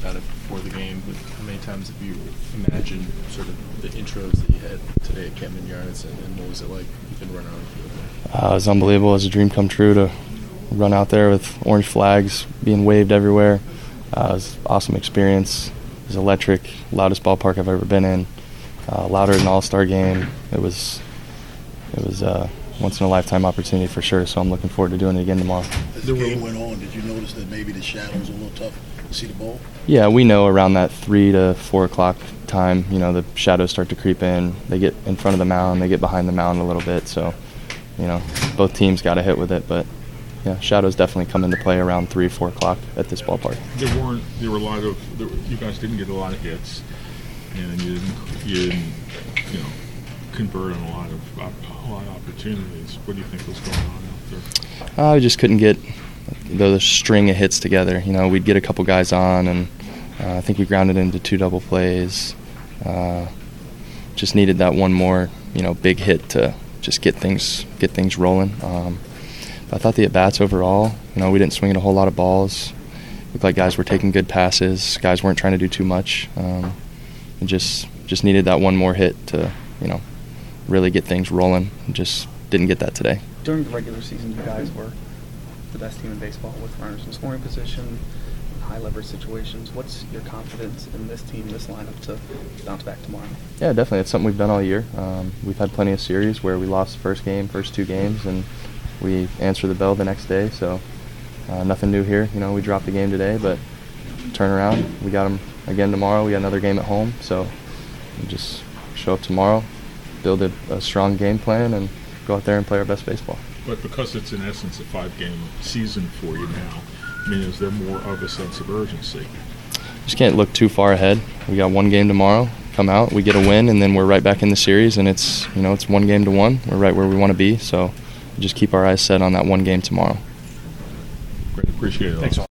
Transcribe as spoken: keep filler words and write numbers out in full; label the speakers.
Speaker 1: about it before the game, but how many times have you imagined sort of the intros that you had today at Camden Yards, and, and what was it like even running on the field there?
Speaker 2: Uh, it was unbelievable. It was a dream come true to run out there with orange flags being waved everywhere. Uh, it was an awesome experience. It was electric, loudest ballpark I've ever been in. Uh, louder than an all-star game. It was it was a once-in-a-lifetime opportunity for sure, so I'm looking forward to doing it again tomorrow.
Speaker 3: As the game went on, did you notice that maybe the shadows were a little tough to see the ball?
Speaker 2: Yeah, we know around that three to four o'clock time, you know, the shadows start to creep in. They get in front of the mound, they get behind the mound a little bit, so, you know, both teams got a hit with it, but yeah, shadows definitely come into play around three, four o'clock at this ballpark.
Speaker 4: There weren't. There were a lot of. There, you guys didn't get a lot of hits, and you didn't. You didn't. You know, convert on a lot of a lot of opportunities. What do you think was going on out there?
Speaker 2: I uh, just couldn't get the string of hits together. You know, we'd get a couple guys on, and uh, I think we grounded into two double plays. Uh, just needed that one more, you know, big hit to just get things get things rolling. Um, I thought the at-bats overall, you know, we didn't swing at a whole lot of balls. Looked like guys were taking good passes. Guys weren't trying to do too much. Um, and just just needed that one more hit to, you know, really get things rolling. Just didn't get that today.
Speaker 5: During the regular season, you guys were the best team in baseball with runners in scoring position, high leverage situations. What's your confidence in this team, this lineup, to bounce back tomorrow?
Speaker 2: Yeah, definitely. It's something we've done all year. Um, we've had plenty of series where we lost the first game, first two games, and we answer the bell the next day, so uh, nothing new here. You know, we dropped the game today, but turn around. We got them again tomorrow. We got another game at home, so we just show up tomorrow, build a, a strong game plan, and go out there and play our best baseball.
Speaker 4: But because it's in essence a five-game season for you now, I mean, is there more of a sense of urgency?
Speaker 2: Just can't look too far ahead. We got one game tomorrow. Come out, we get a win, and then we're right back in the series. And it's you know it's one game to one. We're right where we want to be. So just keep our eyes set on that one game tomorrow.
Speaker 4: Great, appreciate it.
Speaker 1: Thanks all.